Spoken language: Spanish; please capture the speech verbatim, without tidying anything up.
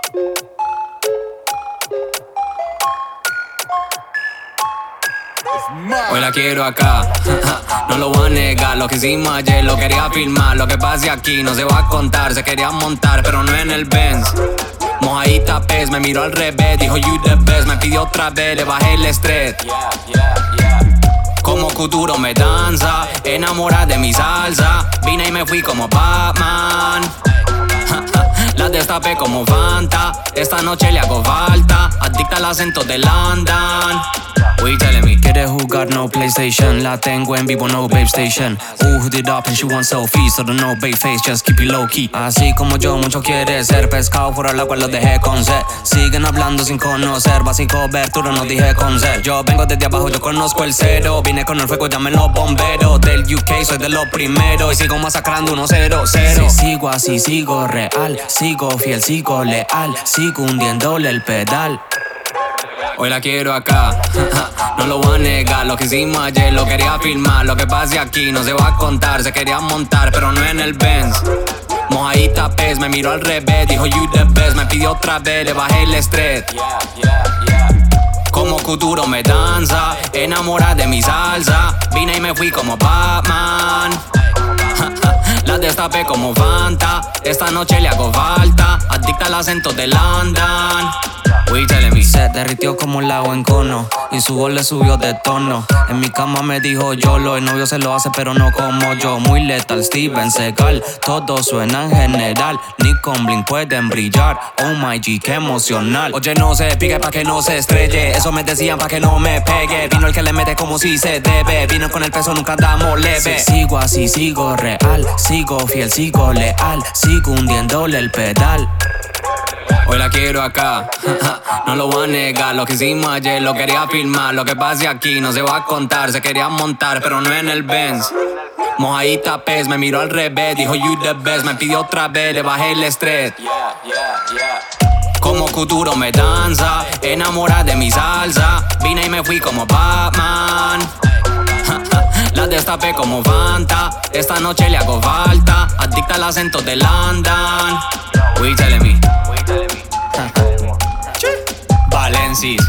Hoy la quiero acá, no lo voy a negar. Lo que hicimos ayer lo quería filmar. Lo que pase aquí no se va a contar. Se quería montar pero no en el Benz. Mojadita pez, me miró al revés. Dijo you the best, me pidió otra vez. Le bajé el estrés. Como Kuduro me danza, enamorada de mi salsa. Vine y me fui como Batman. La destapé como Fanta. Esta noche le hago falta. Adicta al acento de London. We telling me, ¿quieres jugar? No PlayStation. La tengo en vivo, no Babe Station. Ooh, hooded up and she wants selfies. So don't know babe face, just keep it low key. Así como yo, mucho quiere ser pescado fuera del agua, lo dejé con sed. Siguen hablando sin conocer, básico cobertura, no dije con ser. Yo vengo desde abajo, yo conozco el cero. Vine con el fuego, llamen los bomberos. Del U K soy de los primeros. Y sigo masacrando uno cero cero. Si sigo así, sigo real. Sigo fiel, sigo leal. Sigo hundiéndole el pedal. Hoy la quiero acá, no lo voy a negar. Lo que hicimos ayer lo quería filmar. Lo que pase aquí no se va a contar. Se quería montar pero no en el Benz. Mojadita pez, me miró al revés. Dijo you the best, me pidió otra vez. Le bajé el estrés. Como Kuduro me danza, enamorada de mi salsa. Vine y me fui como Batman. La destapé como Fanta. Esta noche le hago falta. Adicta al acento de London. We telling me. Se derritió como el agua en cono y su voz le subió de tono. En mi cama me dijo YOLO. El novio se lo hace pero no como yo. Muy letal, Steven Seagal. Todo suena en general. Ni con Blink pueden brillar. Oh my G, qué emocional. Oye, no se pique pa' que no se estrelle. Eso me decían pa' que no me pegue. Vino el que le mete como si se debe. Vino con el peso, nunca andamos leve. Si sigo así, sigo real. Sigo fiel, sigo leal. Sigo hundiéndole el pedal. Hoy la quiero acá, no lo voy a negar. Lo que hicimos ayer lo quería filmar. Lo que pase aquí no se va a contar. Se quería montar pero no en el Benz. Mojadita pez, me miró al revés. Dijo you the best, me pidió otra vez. Le bajé el estrés. Como Kuduro me danza, enamorada de mi salsa. Vine y me fui como Batman. La destapé como Fanta. Esta noche le hago falta. Adicta al acento de London. We telling me. Valencis.